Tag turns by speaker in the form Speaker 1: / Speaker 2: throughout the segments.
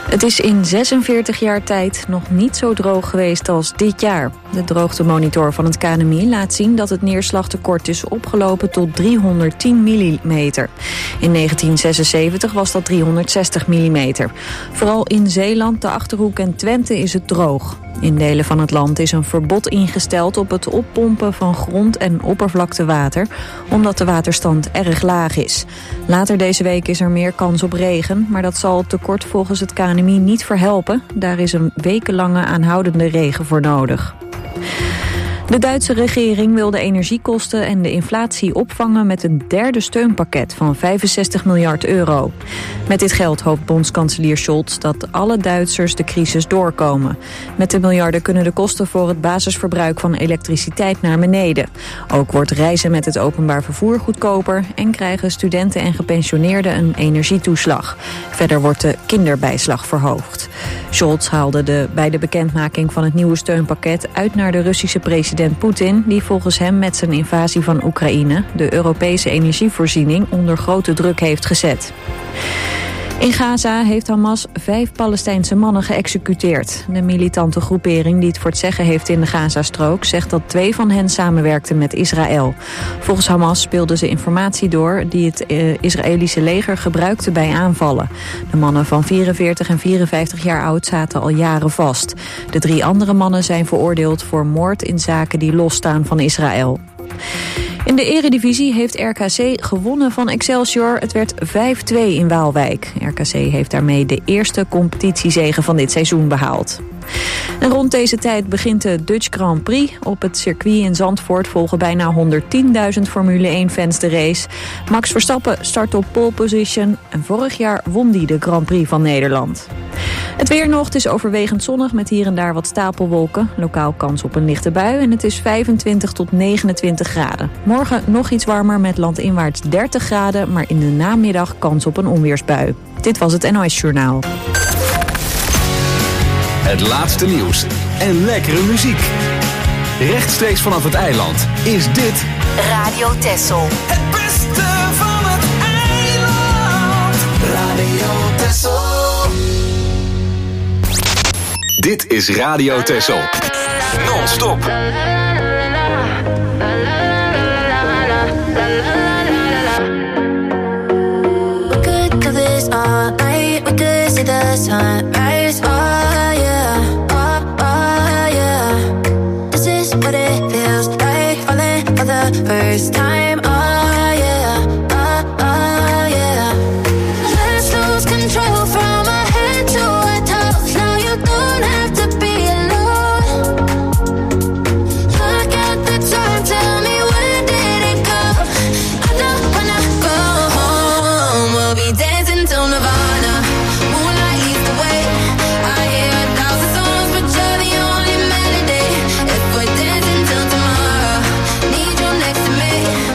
Speaker 1: Het is in 46 jaar tijd nog niet zo droog geweest als dit jaar. De droogtemonitor van het KNMI laat zien dat het neerslagtekort is opgelopen tot 310 mm. In 1976 was dat 360 mm. Vooral in Zeeland, de Achterhoek en Twente is het droog. In delen van het land is een verbod ingesteld op het oppompen van grond- en oppervlaktewater, omdat de waterstand erg laag is. Later deze week is er meer kans op regen, maar dat zal het tekort volgens het KNMI niet verhelpen. Daar is een wekenlange aanhoudende regen voor nodig. De Duitse regering wil de energiekosten en de inflatie opvangen met een derde steunpakket van 65 miljard euro. Met dit geld hoopt bondskanselier Scholz dat alle Duitsers de crisis doorkomen. Met de miljarden kunnen de kosten voor het basisverbruik van elektriciteit naar beneden. Ook wordt reizen met het openbaar vervoer goedkoper en krijgen studenten en gepensioneerden een energietoeslag. Verder wordt de kinderbijslag verhoogd. Scholz haalde bij de bekendmaking van het nieuwe steunpakket uit naar de Russische president Poetin, die volgens hem met zijn invasie van Oekraïne de Europese energievoorziening onder grote druk heeft gezet. In Gaza heeft Hamas 5 Palestijnse mannen geëxecuteerd. De militante groepering die het voor het zeggen heeft in de Gazastrook zegt dat 2 van hen samenwerkten met Israël. Volgens Hamas speelden ze informatie door die het Israëlische leger gebruikte bij aanvallen. De mannen van 44 en 54 jaar oud zaten al jaren vast. De 3 andere mannen zijn veroordeeld voor moord in zaken die losstaan van Israël. In de eredivisie heeft RKC gewonnen van Excelsior. Het werd 5-2 in Waalwijk. RKC heeft daarmee de eerste competitiezege van dit seizoen behaald. En rond deze tijd begint de Dutch Grand Prix. Op het circuit in Zandvoort volgen bijna 110.000 Formule 1-fans de race. Max Verstappen start op pole position en vorig jaar won hij de Grand Prix van Nederland. Het weer nog, het is overwegend zonnig met hier en daar wat stapelwolken. Lokaal kans op een lichte bui en het is 25 tot 29 graden. Morgen nog iets warmer met landinwaarts 30 graden, maar in de namiddag kans op een onweersbui. Dit was het NOS Journaal.
Speaker 2: Het laatste nieuws en lekkere muziek. Rechtstreeks vanaf het eiland is dit
Speaker 3: Radio Texel.
Speaker 4: Het beste van het eiland. Radio Texel.
Speaker 2: Dit is Radio Texel. Non-stop.
Speaker 5: We could do this all night. We could see the sunrise. Oh yeah, oh yeah. This is what it feels like, falling for the first time. Oh yeah, oh yeah. Let's lose control from our head to our toes. Now you don't have to be alone. Look at the time, tell me when did it go? I don't wanna go home. We'll be dancing till Nirvana. Moonlight leads the way. I hear 1,000 songs, but you're the only melody. If we're dancing till tomorrow, need you next to me.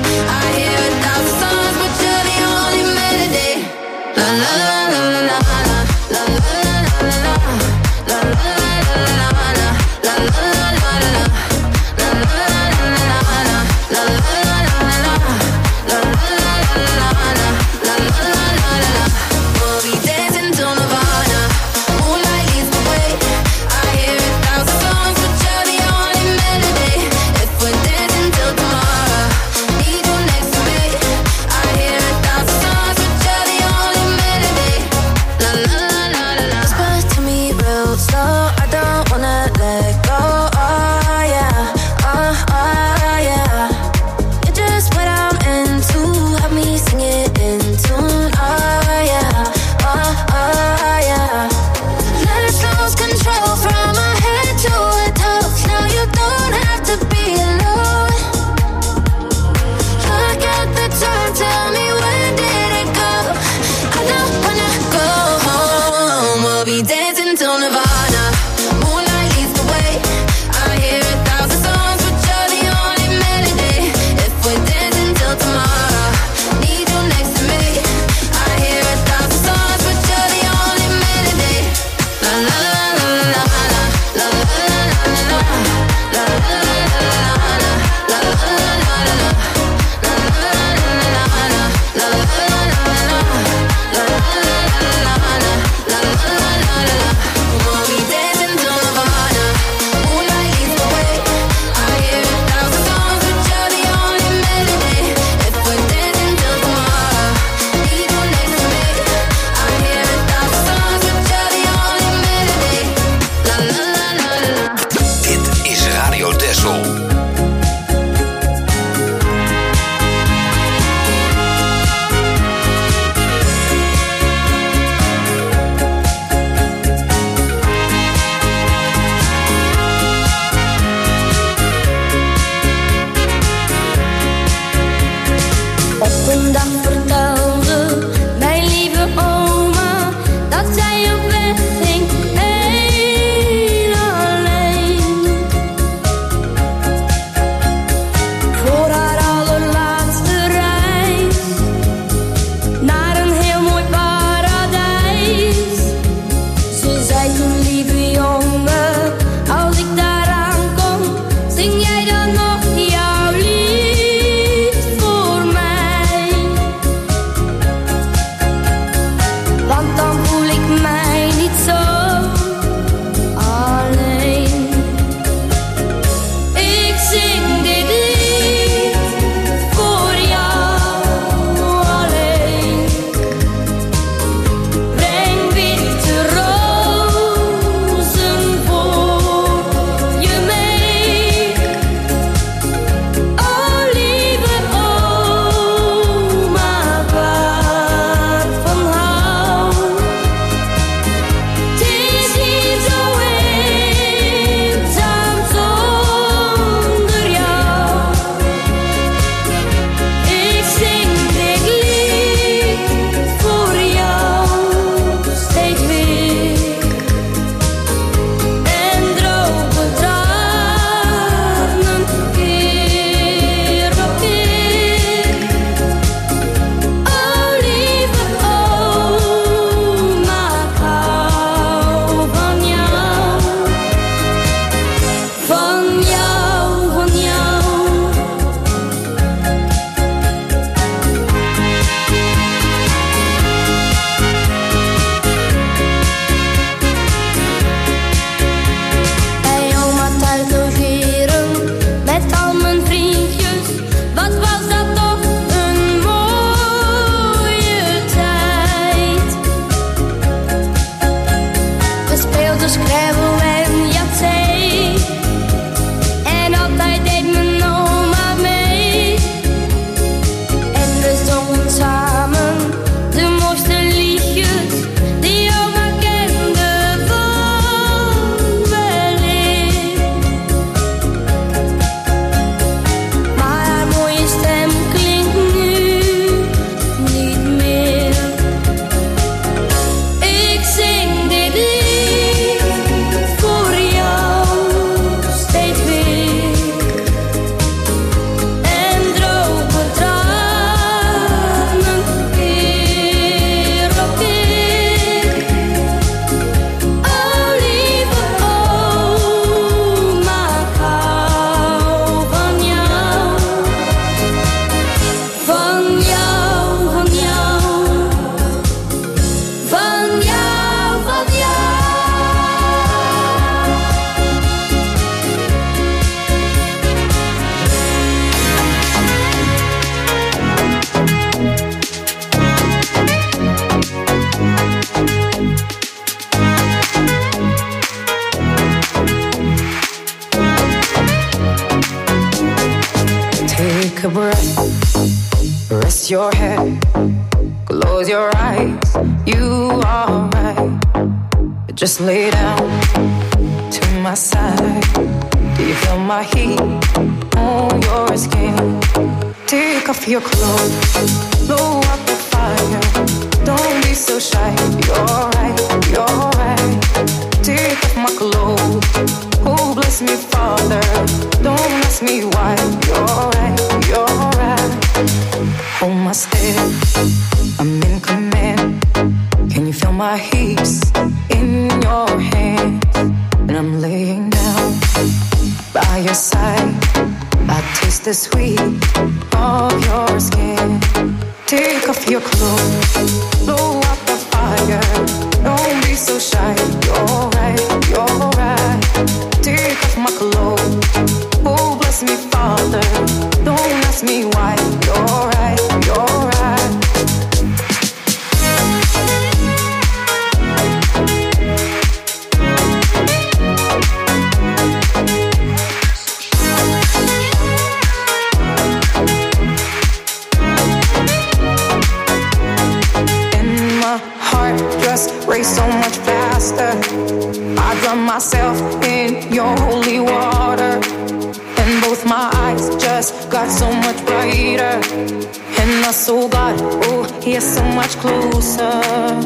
Speaker 5: schreeuwen en jatzee. En altijd deed mijn oma mee. En we zongen samen de mooiste liedjes die oma kende van weleer. Maar haar mooie stem klinkt nu niet meer. Ik zing dit lied voor jou steeds weer. En droge tranen keer op keer. Oh lieve oma, ik hou van jou. Van jou, van jou. Van jou, van jou.
Speaker 3: Take a breath, rest your head, close your eyes, you are right. Just lay down to my side. Do you feel my heat on your skin? Take off your clothes, blow up the fire. Don't be so shy, you're right, you're right. Take off my clothes, oh bless me Father. Don't ask me why, you're right, you're right. Hold my step, I'm in command. Can you feel my hips in your hands? And I'm laying down by your side. I taste the sweet of your skin. Take off your clothes, blow out the fire. Don't be so shy, you're right, you're right. Take off my clothes, oh bless me Father. Don't ask me why, you're right, you're right. Race so much faster. I drown myself in your holy water, and both my eyes just got so much brighter. And I saw God, oh, He is so much closer.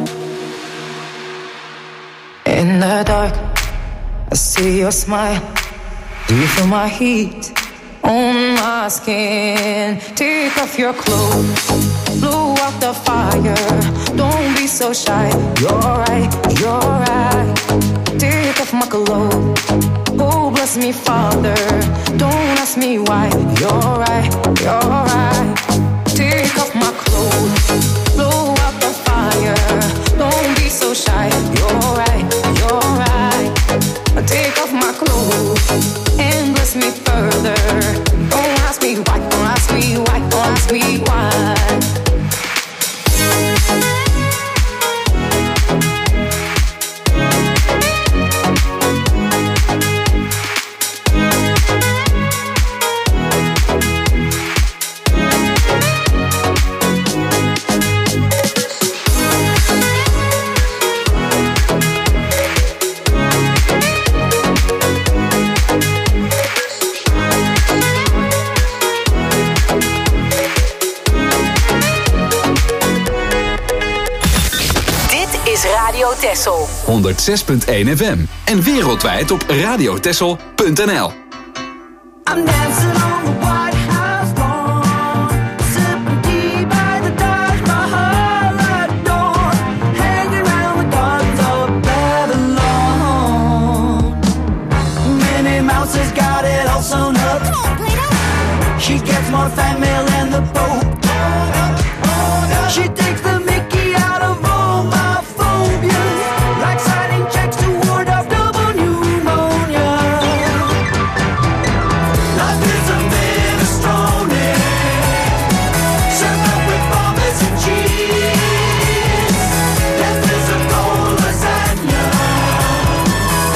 Speaker 3: In the dark, I see your smile. Do you feel my heat on my skin? Take off your clothes, blow out the fire. Don't be so shy, you're right, you're right. Take off my clothes, oh bless me Father. Don't ask me why, you're right, you're right. Take off my clothes, blow out the fire. Don't be so shy, you're right, you're right. Take off my clothes and bless me further. Don't ask me why, don't ask me why, don't ask me why.
Speaker 2: Radio Texel 106.1 FM en wereldwijd op radiotexel.nl.
Speaker 4: I'm dancing on the White House lawn, sipping tea by the Taj Mahal at dawn, hanging around the gardens of Babylon. Minnie Mouse has got it all sewn up. She gets more fan mail than the Pope. She takes the Mickey out of all my phobias, like signing checks to ward off double pneumonia. Life is a minestrone, served up with Parmesan cheese. Death is a cold lasagna,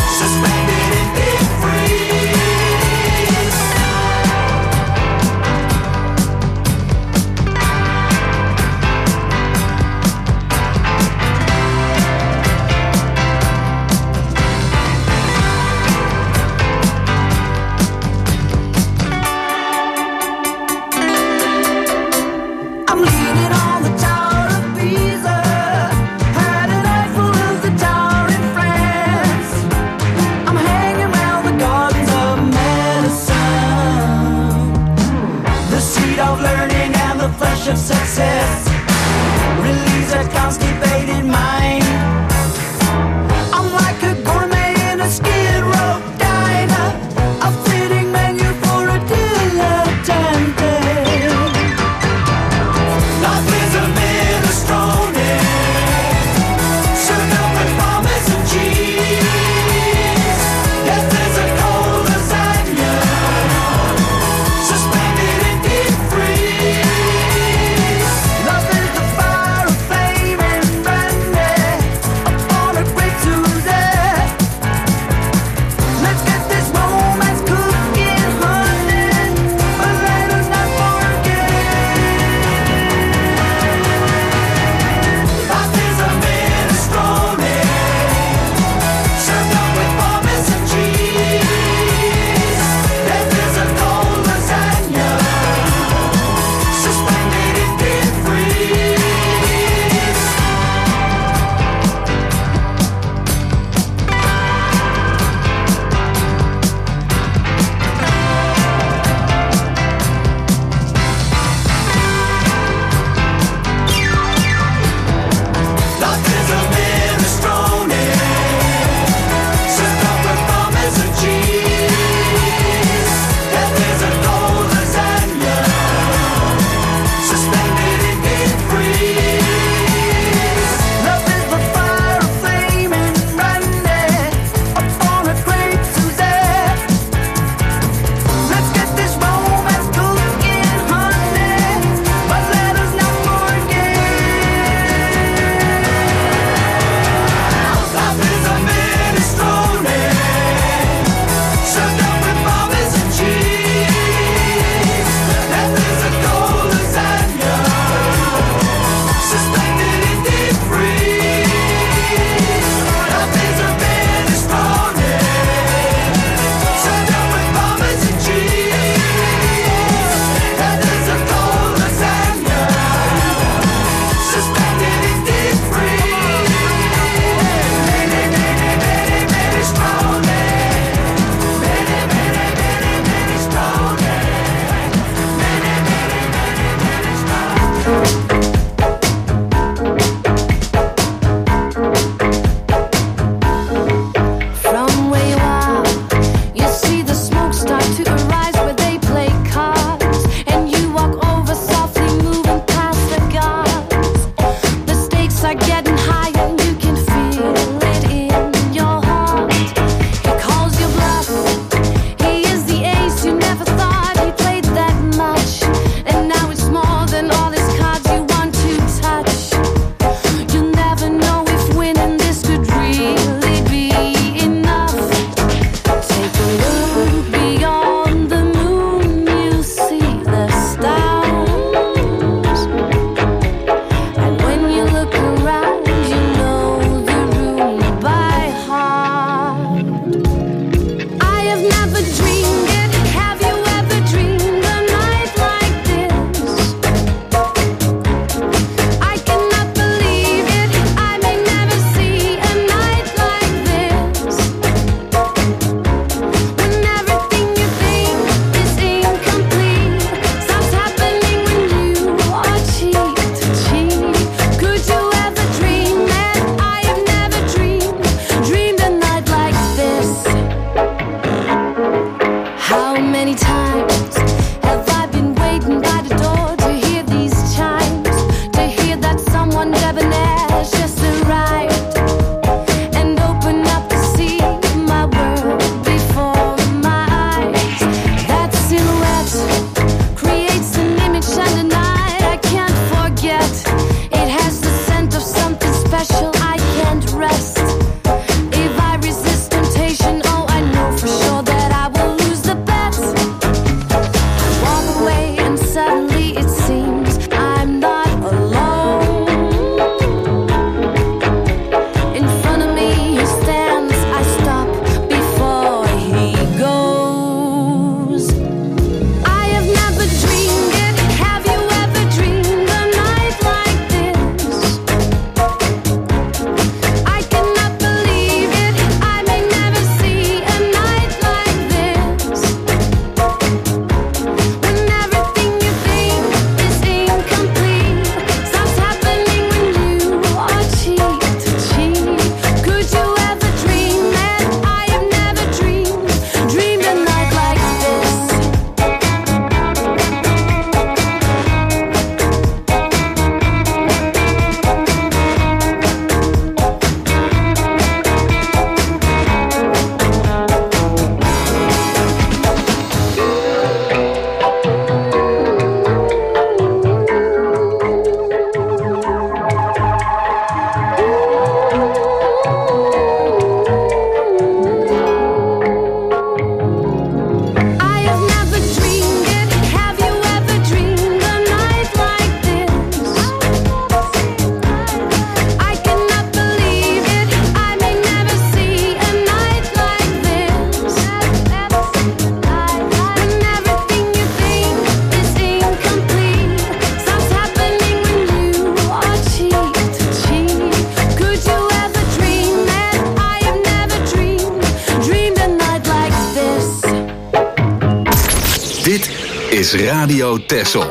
Speaker 2: is Radio Texel.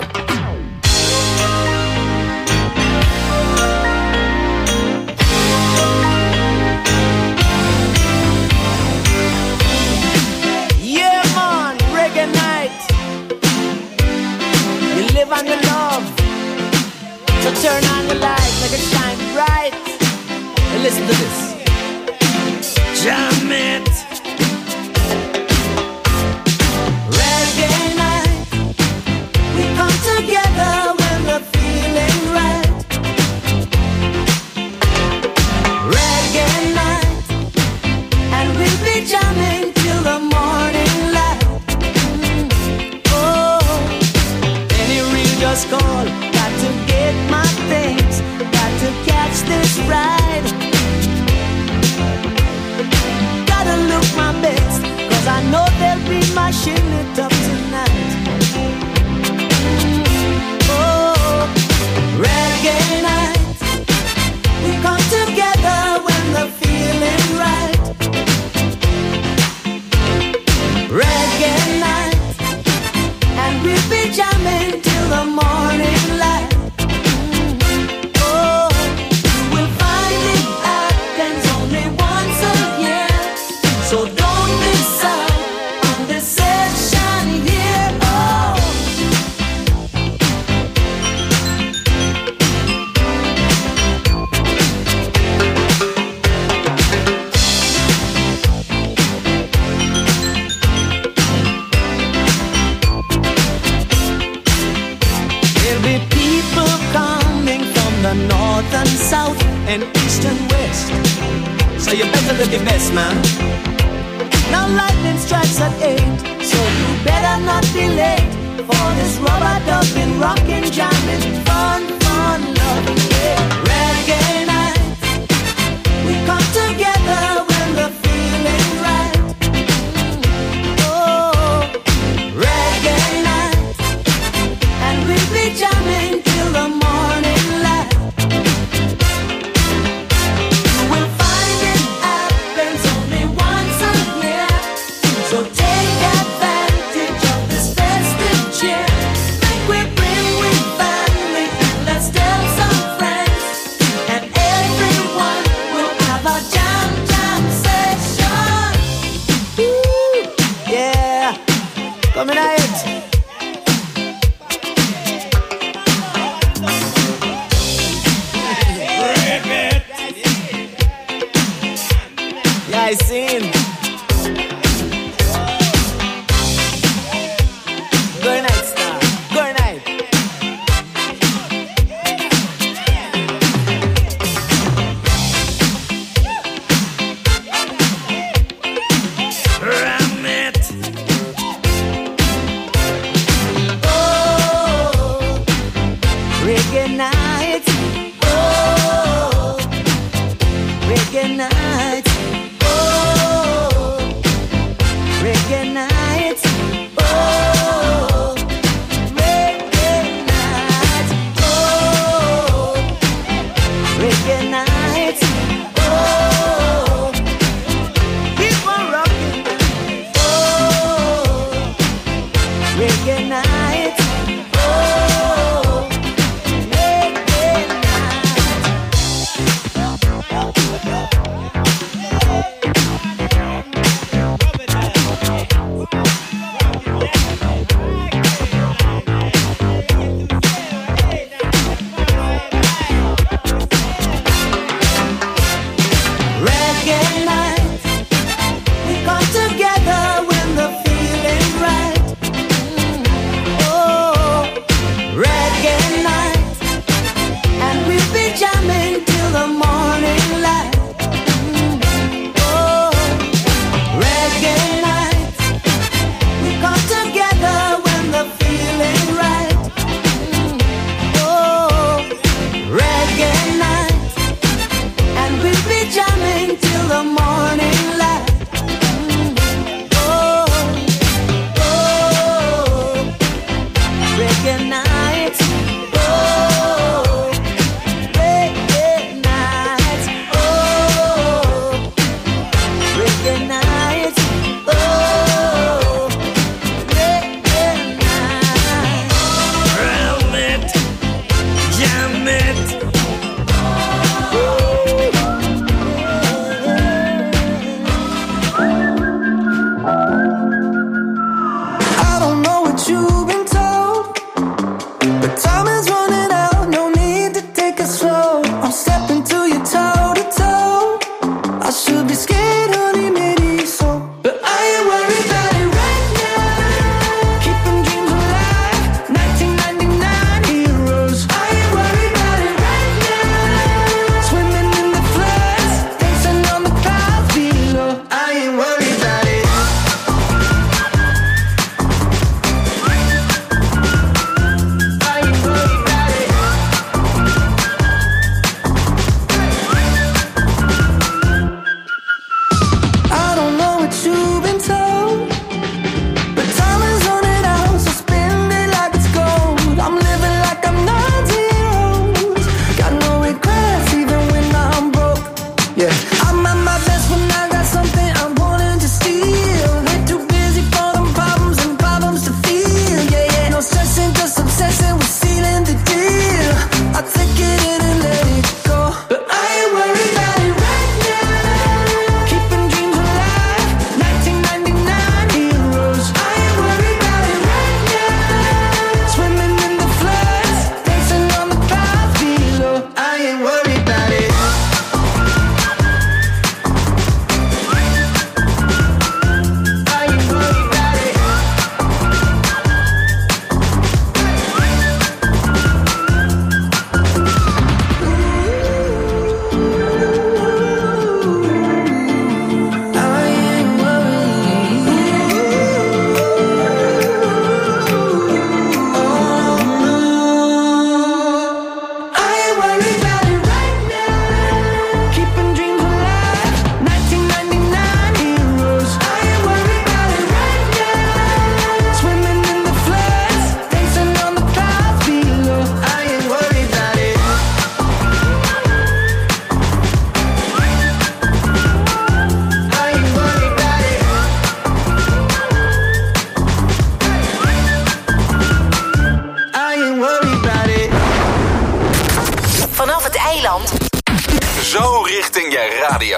Speaker 4: Yeah, man, reggae night. You live on your love. So turn on the light, make it shine bright. And listen to this. Jam it. Reggae night. We come together when we're feeling right. Reggae night. And we'll be jamming till the morning light. Oh, any real just call. Got to get my things. Got to catch this ride. Gotta look my best, cause I know they'll be mashing it up tonight. Oh, reggae night. We come together when the feeling right. Reggae night. And we'll be jamming till the morning light. Oh, you will find it happens only once a year. So don't miss out on this session here. Oh, there'll be people coming from the north and south and east and west. So you better live your best, man. Now lightning strikes at 8, so you better not be late for this rubber dubbing, rockin', jamming, fun, loving, yeah. Reggae night. We come together when the feeling right. Oh, reggae night. And we'll be jamming till the morning light. You will find it happens only once a year. So take advantage of this festive cheer. Make we bring with family and let's tell some friends. And everyone will have a jam session. Woo, yeah, coming at it. Yeah, I seen. Good night, star. Good night. Ram it. Oh, reggae night. Oh, reggae night. Oh,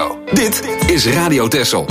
Speaker 2: radio. Dit is Radio Texel.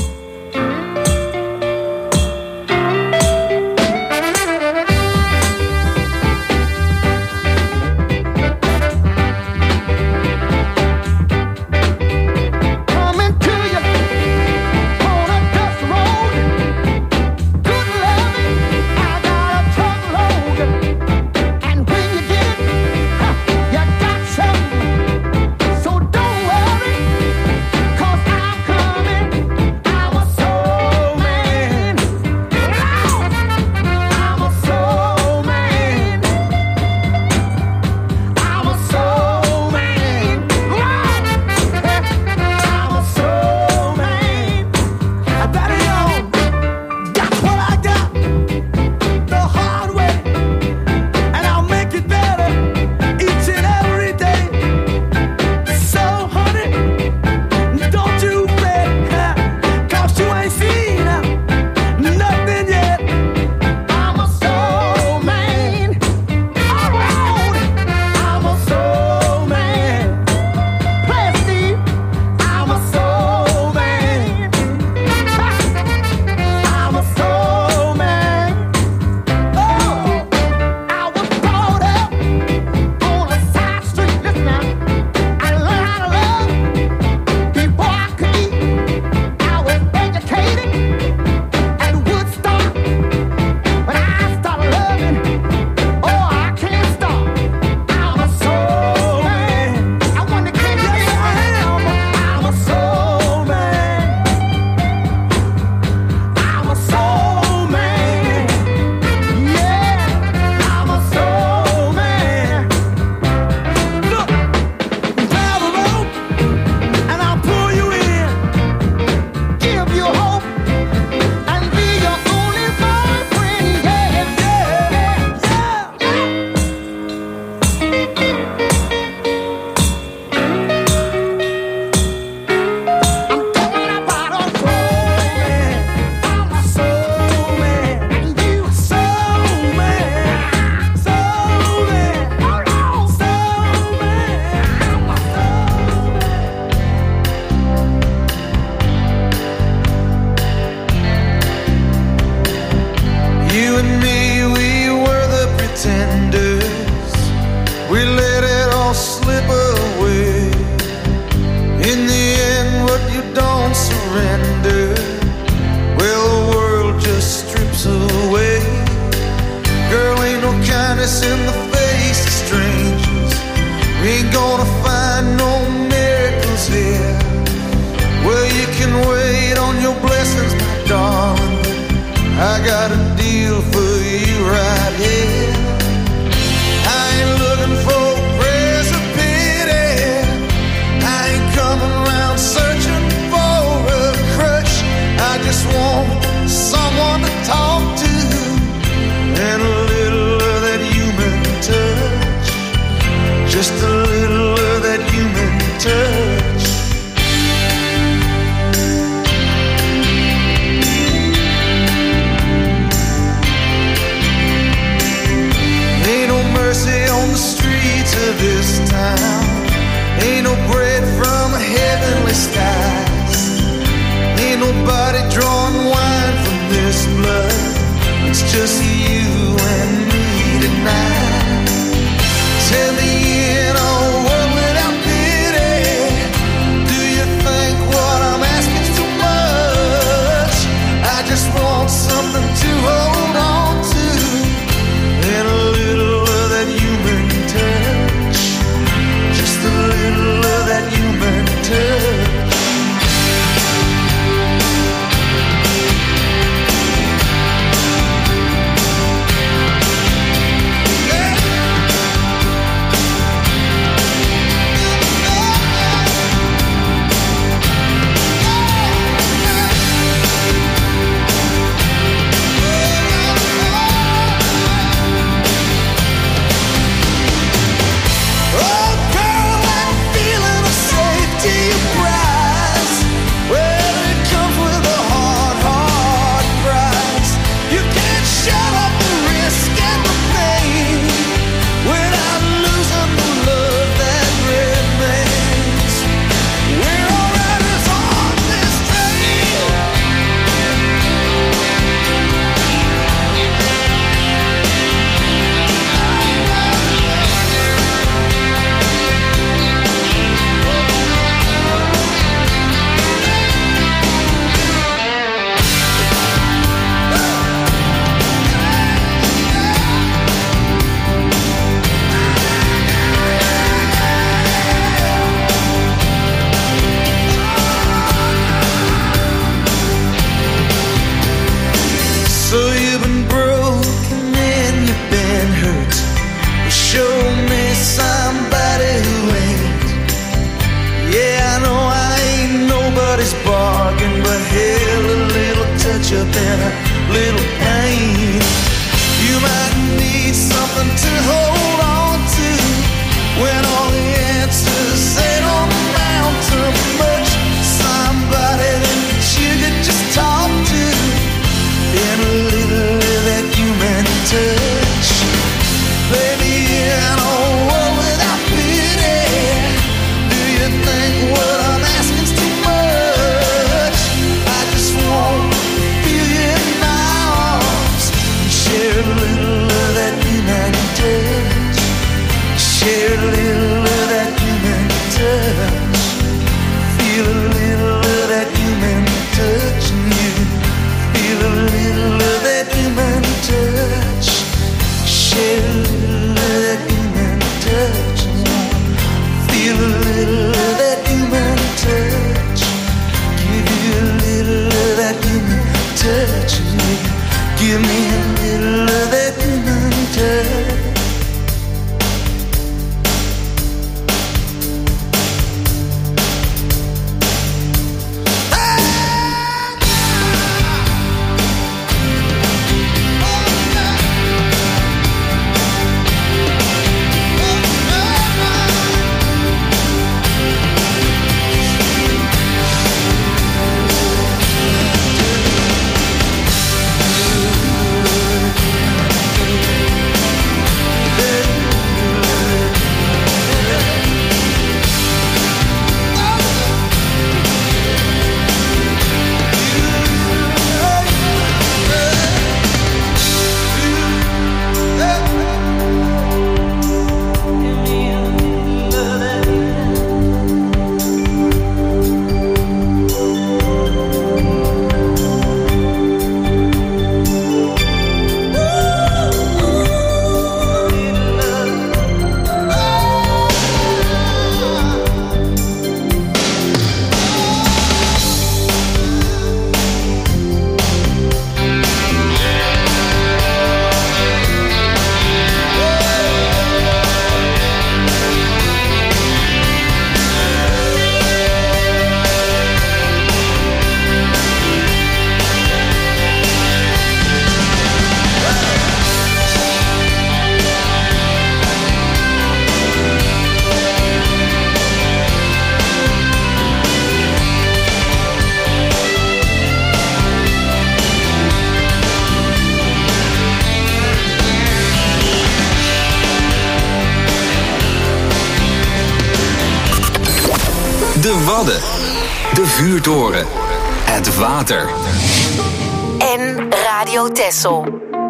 Speaker 6: you than a little pain. You might need something to hold on to when all the answers they don't amount to much. Somebody that you could just talk to in a little of that human touch. Baby, in a world without pity, do you think what I'm asking's too much? I just want to feel you in my arms and share a little of that human touch. Share a little of that human touch. Feel a little of that human touch. And you feel a little of that human touch. Share a little of that human touch. Feel a little of that human touch. Give you a little of that human touch. Give me a little of that human touch.
Speaker 2: De Wadden, de Vuurtoren, het water.
Speaker 7: En Radio Texel.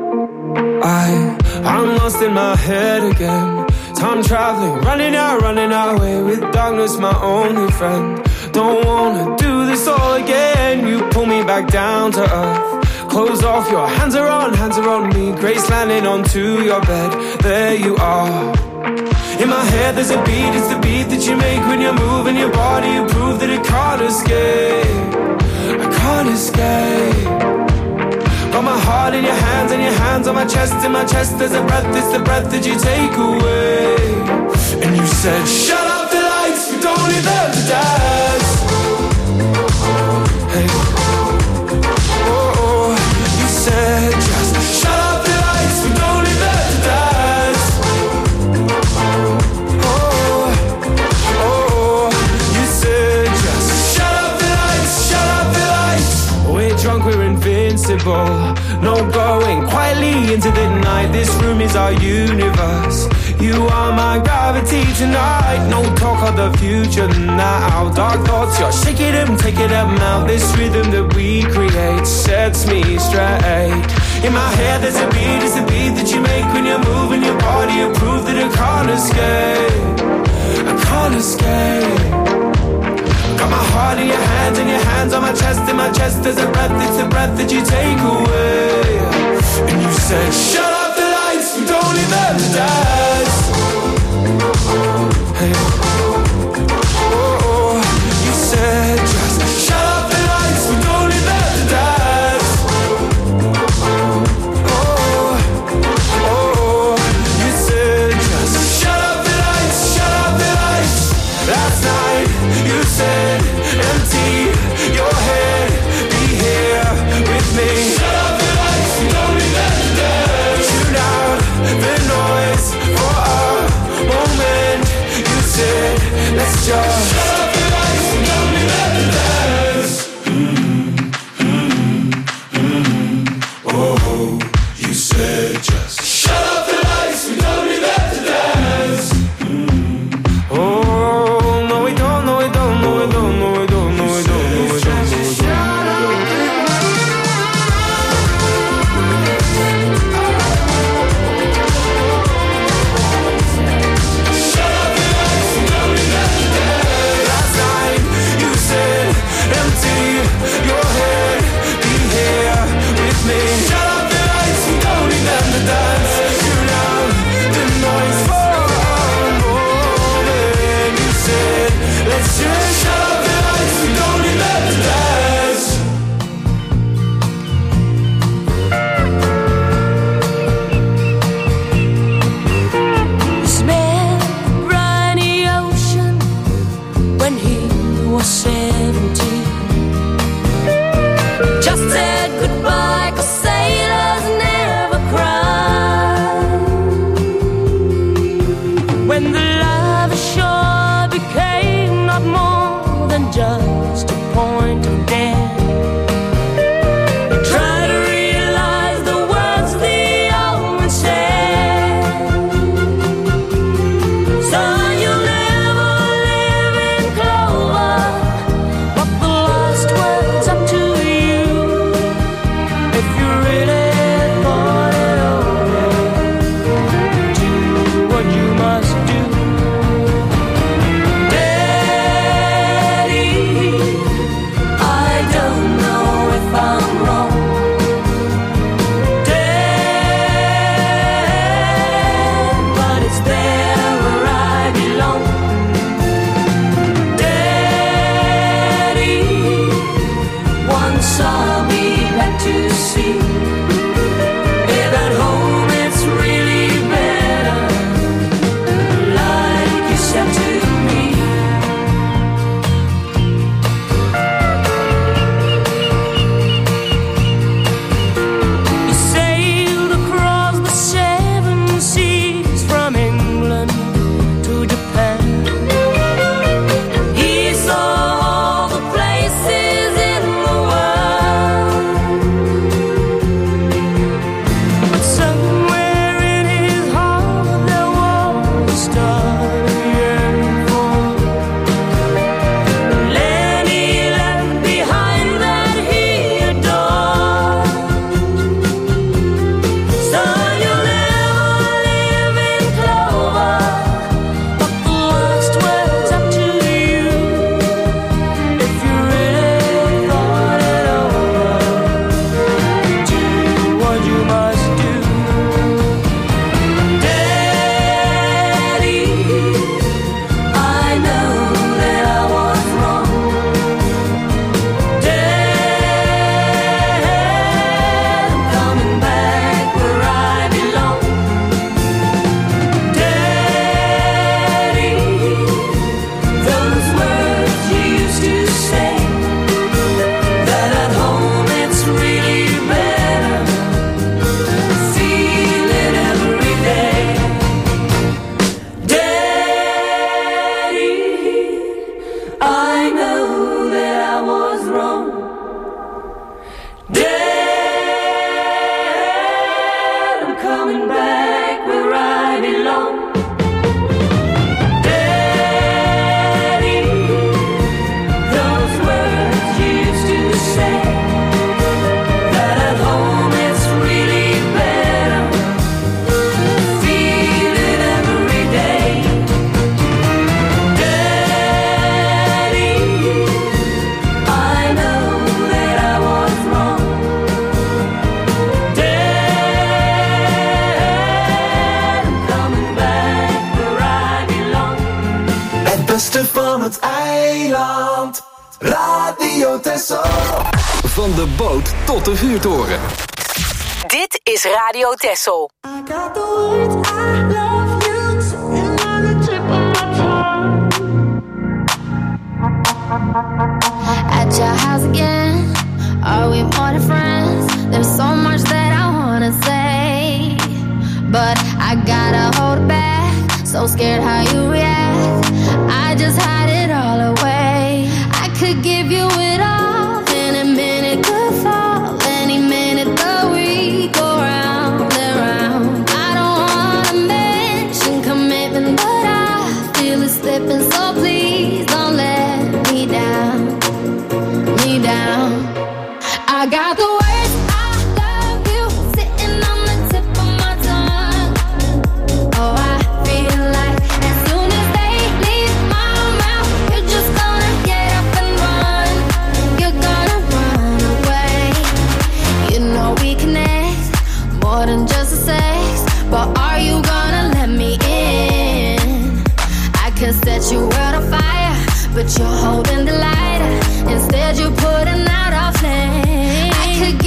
Speaker 8: I'm lost in my head again. Time traveling, running away with darkness, my only friend. Don't wanna do this all again. You pull me back down to earth. Close off, your hands are on me. Grace landing onto your bed. There you are. In my head there's a beat, it's the beat that you make when you're moving your body. You prove that it can't escape. I can't escape. Got my heart in your hands and your hands on my chest. In my chest there's a breath, it's the breath that you take away. And you said, shut up the lights, we don't need them to dance. Hey, oh, you said, just shut up the lights, we don't need them to dance. Drunk, we're invincible. No going quietly into the night. This room is our universe. You are my gravity tonight. No talk of the future now. Dark thoughts, you're shaking them, taking them out. This rhythm that we create sets me straight. In my head there's a beat, it's the beat that you make when you're moving your body. You prove that I can't escape. I can't escape. Got my heart in your hands and your hands on my chest. In my chest there's a breath, it's the breath that you take away. And you said, shut up the lights, we don't need them to dance. Hey, oh, you said, just shut up the lights, we don't need them to dance. Oh, you said, just shut up the lights, shut up the lights. Last night you said, empty your head, be here with me.
Speaker 4: see. If at home it's really better, like you said to me. You sailed across the 7 seas from England to Japan. He saw all the places in the world, but somewhere in his heart there was a star yearning for the land he left behind that he adored. Son, you'll never live in clover, but the last word's up to you. If you really thought it over, do what you must do. Daddy, I know that I was wrong. Dad, I'm coming back where I belong. Daddy, those words you used to say, that at home it's really better, feel it every day. Daddy, I know that I was wrong. Dad, I'm coming back where I belong. Daddy, those words you used to say, that at home it's really better, feel it every day. Daddy, I know that I was wrong. Dad, I'm coming back where I belong.
Speaker 6: Het beste van het eiland. Radio Texel.
Speaker 2: Van de boot tot de vuurtoren.
Speaker 7: Dit is Radio Texel.
Speaker 4: I got the words I love you sitting on the tip of my tongue.
Speaker 5: At your house again, are we more than friends? There's so much that I wanna say, but I gotta hold it back. So scared how you react, I just hide it all away. I could give you it all, any minute could fall, any minute the week go round and round. I don't wanna mention commitment, but I feel it slipping, so please don't let me down, me down. I got the words I love you sitting on the tip of my tongue. Oh, I feel like as soon as they leave my mouth, you're just gonna get up and run. You're gonna run away. You know we connect more than just a sex, but are you gonna let me in? I could set your world on fire, but you're holding the lighter. Instead you're putting out our flame. I could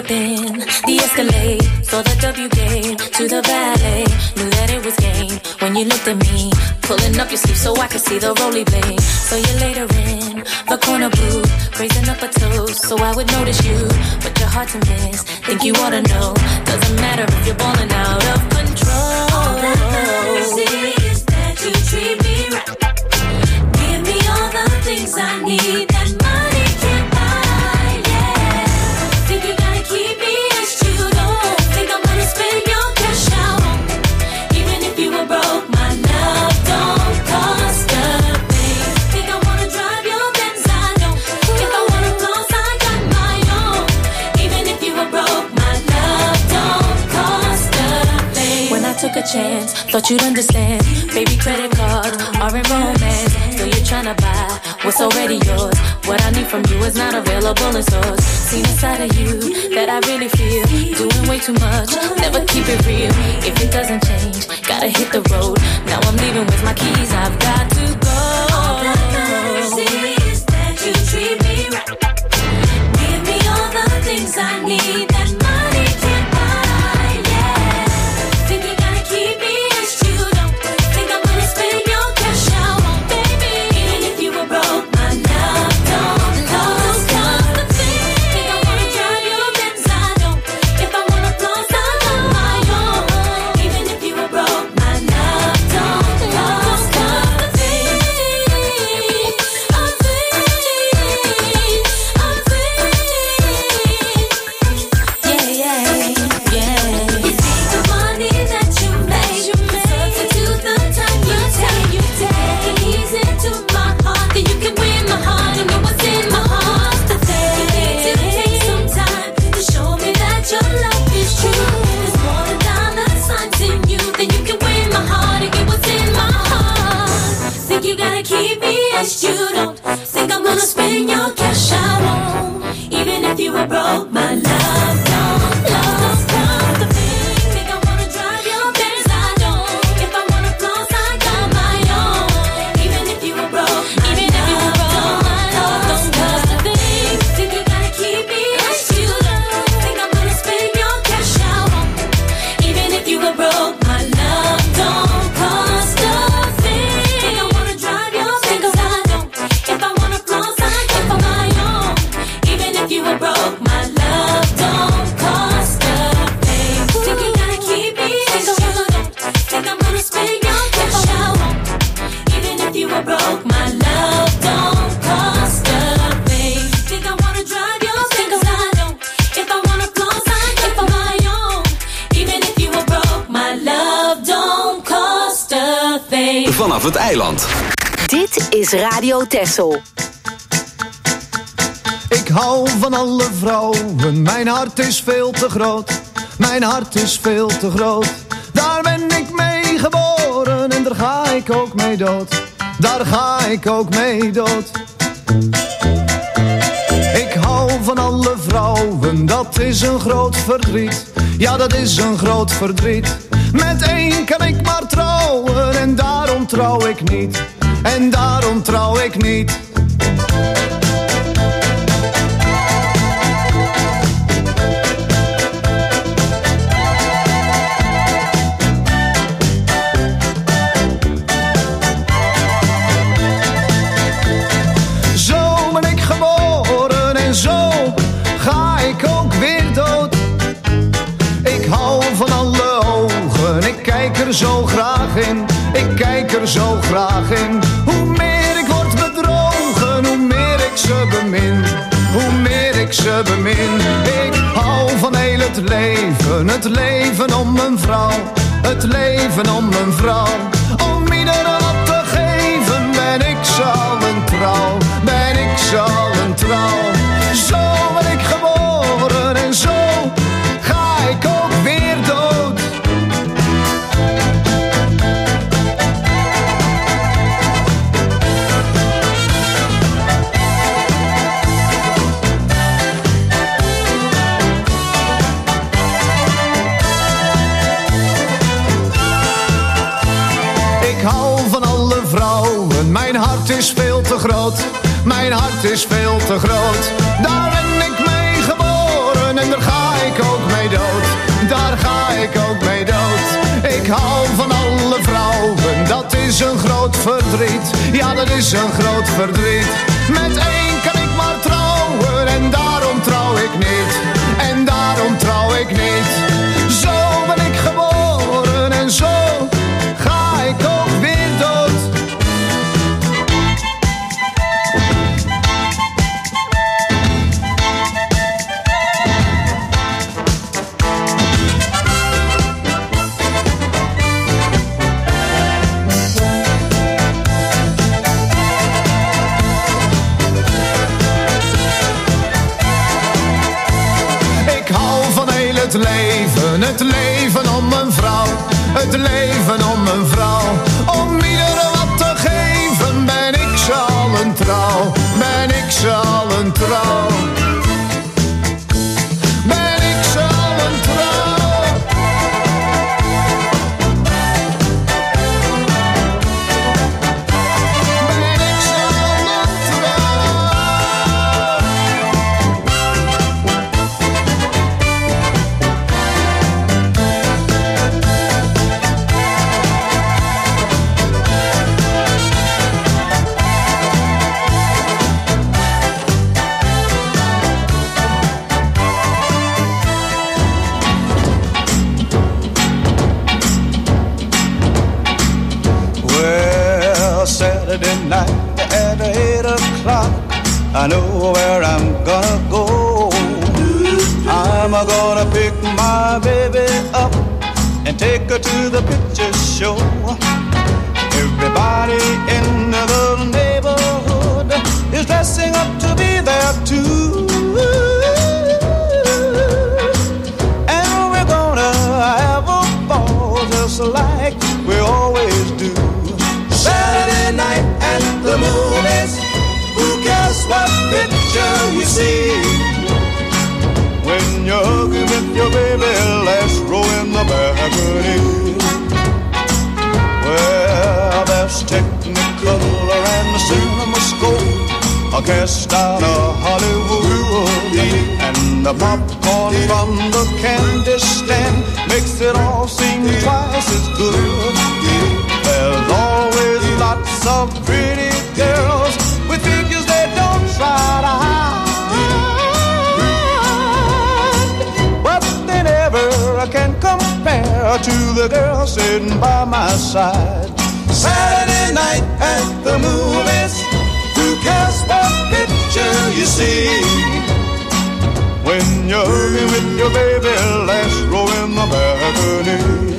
Speaker 9: up in the Escalade, saw the W game to the ballet. Knew that it was game when you looked at me, pulling up your sleeve so I could see the roly blade. So you later in the corner booth, raising up a toast so I would notice you, but you're hard to miss. Think you ought to know, doesn't matter if you're balling out of control. All that matters is that you treat me right. Give me all the things I need that money can't buy, yeah. Think you gotta keep me as you don't think I'm gonna spend your cash out. Even if you were broke, my love don't cost a thing. Think I wanna drive your Benz, I don't. If I wanna close, I got my own. Even if you were broke, my love don't cost a thing. When I took a chance, thought you'd understand. Baby, credit cards aren't romance. So you're tryna buy what's already yours. What I need from you is not available in stores. Seen a side of you that I really feel. Doing way too much, never keep it real. If it doesn't change, gotta hit the road. Now I'm leaving with my keys, I've got to go. All that matters is that you treat me right. Give me all the things I need that money can't buy, yeah. Think you gotta keep me as you don't think I'm gonna spend your cash out, baby. Even if you were broke, my love don't cost a thing. Think I wanna drive your Benz, I don't. If I wanna close, I got my own. Even if you were broke, my love don't cost a thing. A thing, a thing. Yeah, yeah, yeah. You think the money that you make, substitute the time you take and ease into my heart, then you can win my heart. You know what's in my heart. The thing you need to take some time to show me that your love is true. There's more than dollar signs in you, then you can win my heart and get what's in my heart. Think you gotta keep me as you don't think I'm gonna spend your cash I won't. Even if you were broke, my love don't cost a thing. Think I wanna drive your Benz, I don't. If I wanna close, I got my own. Even if you were broke, my love don't cost a thing. Think you gotta keep me as you don't think I'm gonna spend your cash I won't. Even if you were broke, my love don't cost a thing. Think I wanna drive your Benz, I don't. If I wanna close, I got my own. Even if you were broke, my love don't cost a thing. Think you gotta keep me as you don't think I'm gonna spend your cash I won't. Even if you were broke, my love don't cost a thing. Think I wanna drive your Benz, I don't. If I wanna close, I got my own. Even if you were broke, my love don't cost a thing.
Speaker 2: Vanaf het eiland.
Speaker 7: Dit is Radio Texel.
Speaker 10: Ik hou van alle vrouwen, mijn hart is veel te groot. Mijn hart is veel te groot. Daar ben ik mee geboren en daar ga ik ook mee dood. Daar ga ik ook mee dood. Ik hou van alle vrouwen, dat is een groot verdriet. Ja, dat is een groot verdriet. Met één kan ik maar trouwen en daarom trouw ik niet. En daarom trouw ik niet. Zo ben ik geboren en zo ga ik ook weer dood. Ik hou van alle ogen, ik kijk er zo graag in. Ik kijk er zo graag in. Hoe meer ik word bedrogen, hoe meer ik ze bemin. Hoe meer ik ze bemin. Ik hou van heel het leven om een vrouw. Het leven om een vrouw. Om iedereen wat te geven ben ik zo een trouw. Ben ik zo een trouw. Zo ben ik geboren en zo ga ik ook weer dood. Ik hou van alle vrouwen, mijn hart is veel te groot. Mijn hart is veel te groot. Daar ben ik mee geboren en daar ga hou van alle vrouwen, dat is een groot verdriet. Ja, dat is een groot verdriet. Met één kan ik maar trouwen en daarom trouw ik niet. En daarom trouw ik niet. Zo ben ik geboren en zo ga ik ook weer dood. Het leven om een vrouw, het leven om een vrouw. Om iedereen wat te geven, ben ik ze allen trouw, ben ik ze allen trouw. Ben ik ze allen trouw. Ben ik ze allen trouw.
Speaker 6: Saturday night at 8 o'clock, I know where I'm gonna go. I'm gonna pick my baby up and take her to the picture show. Everybody in the neighborhood is dressing up to be there too. And we're gonna have a ball just like we always do. Saturday night at the movies, who cares what picture you see? When you're hugging with your baby, last row in the balcony. Well, there's Technicolor and the cinema scope, a cast out of Hollywood, and the popcorn from the candy stand makes it all seem twice as good. There's always lots of pretty girls with figures they don't try to hide, but they never can compare to the girl sitting by my side. Saturday night at the movies, who cares what picture you see? When you're with your baby, last row in the balcony.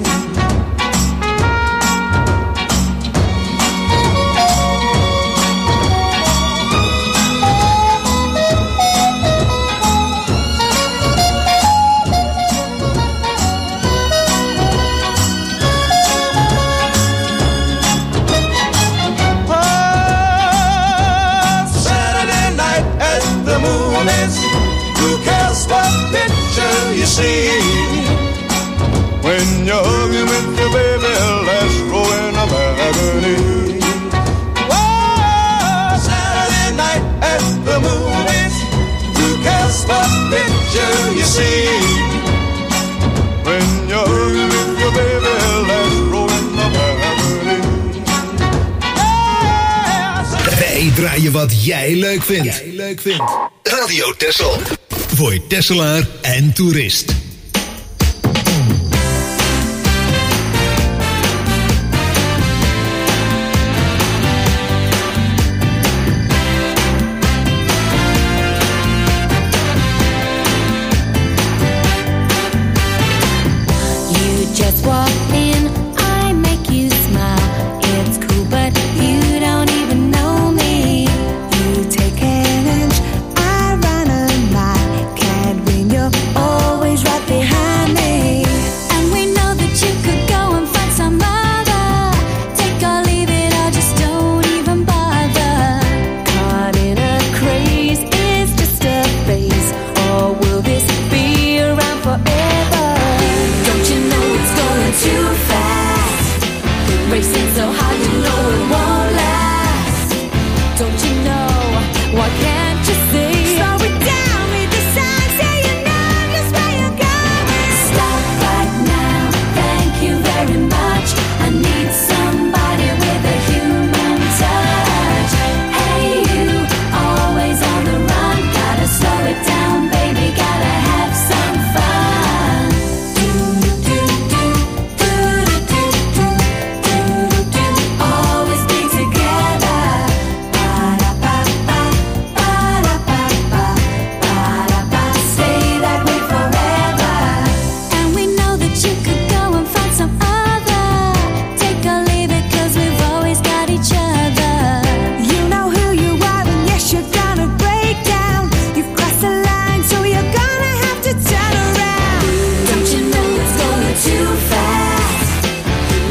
Speaker 6: Who cares what picture you see? When you're hugging with your baby, let's roll in a balcony. Whoa, Saturday night at the movies. Who cares what picture you see? When you're hugging with your baby, let's roll in a balcony.
Speaker 11: Wij draaien wat jij leuk vindt. Radio Texel. Voor Tesselaar en toerist.
Speaker 9: You just walk in, I make you smile. It's cool, but you don't even know me. You take an inch, I run a mile. Can't win, you're always right behind me. And we know that you could go and find some other. Take or leave it, or just don't even bother. Caught in a craze, is just a phase. Or will this be around forever? Don't you know it's going too fast? Racing so hard, you know it won't last. Don't you know? Why can't you see? Slow it down, read the signs, say you know just where you're going. Stop right now, thank you very much.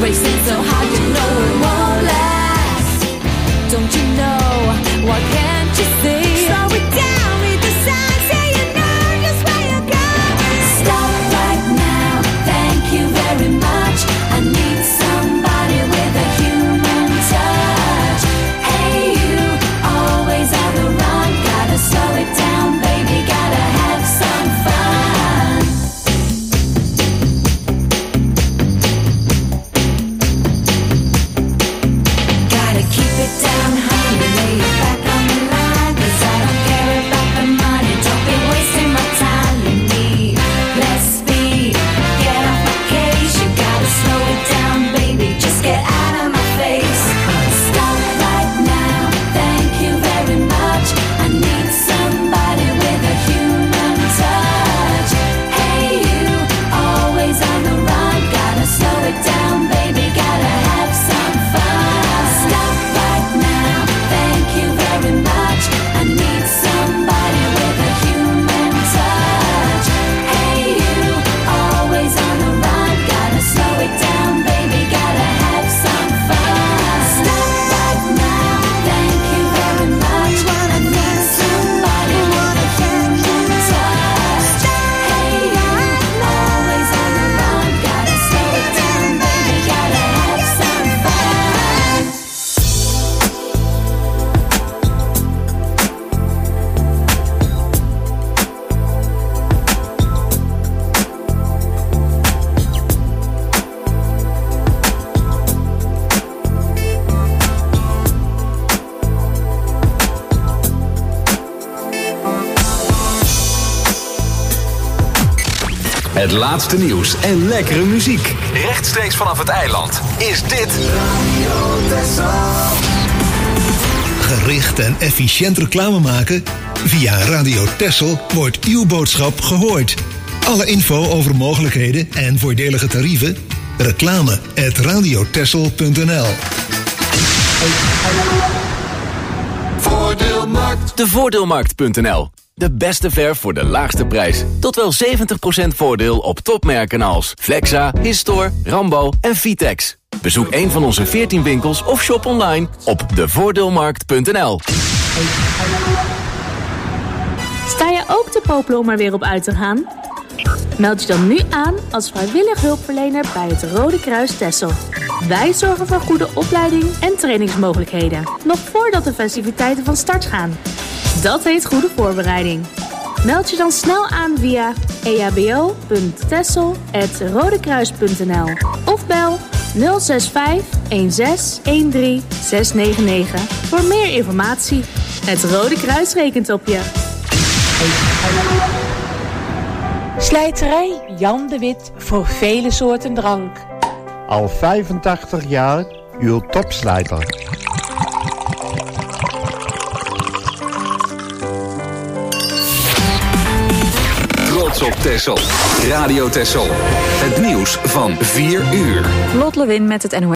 Speaker 9: racing so hard you know it won't last. Don't you know, why can't you see? Slow it down, read the signs, say you know just where you're going. Stop right now, thank you very much. I need somebody with a human touch. Hey you, always on the run, gotta slow it down baby, gotta have some fun. Gotta keep it down honey, lay it back on the line, 'cause I don't care about the money, don't be wasting my time. You need less speed, get off my case, you gotta slow it down baby, just get out of my face. Stop right now, thank you very much. I need somebody with a human touch. Hey you, always on the run, gotta slow it down baby, gotta have some fun. Stop right now, thank you very much. I need somebody with a human touch. Hey you, always on the run, gotta slow it down baby, gotta have some fun. Stop right now, thank you very much. I need somebody with a human touch. Hey you, always on the run, gotta slow it down baby, gotta have some fun.
Speaker 2: Het laatste nieuws en lekkere muziek. Rechtstreeks vanaf het eiland is dit
Speaker 11: Gericht en efficiënt reclame maken? Via Radio Texel wordt uw boodschap gehoord. Alle info over mogelijkheden en voordelige tarieven? reclame@radiotexel.nl.
Speaker 6: Voordeelmarkt.
Speaker 2: de Voordeelmarkt.nl. De beste verf voor de laagste prijs. Tot wel 70% voordeel op topmerken als Flexa, Histor, Rambo en Vitex. Bezoek een van onze 14 winkels of shop online op devoordeelmarkt.nl.
Speaker 12: Sta je ook te popelen om er weer op uit te gaan? Meld je dan nu aan als vrijwillig hulpverlener bij het Rode Kruis Texel. Wij zorgen voor goede opleiding en trainingsmogelijkheden, nog voordat de festiviteiten van start gaan. Dat heet goede voorbereiding. Meld je dan snel aan via ehbo.texel@rodekruis.nl of bel 065 16 13 699 voor meer informatie. Het Rode Kruis rekent op je.
Speaker 13: Slijterij Jan de Wit voor vele soorten drank.
Speaker 14: Al 85 jaar uw topslijter.
Speaker 2: Trots op Texel. Radio Texel. Het nieuws van 4 uur.
Speaker 1: Lot Lewin met het NOS.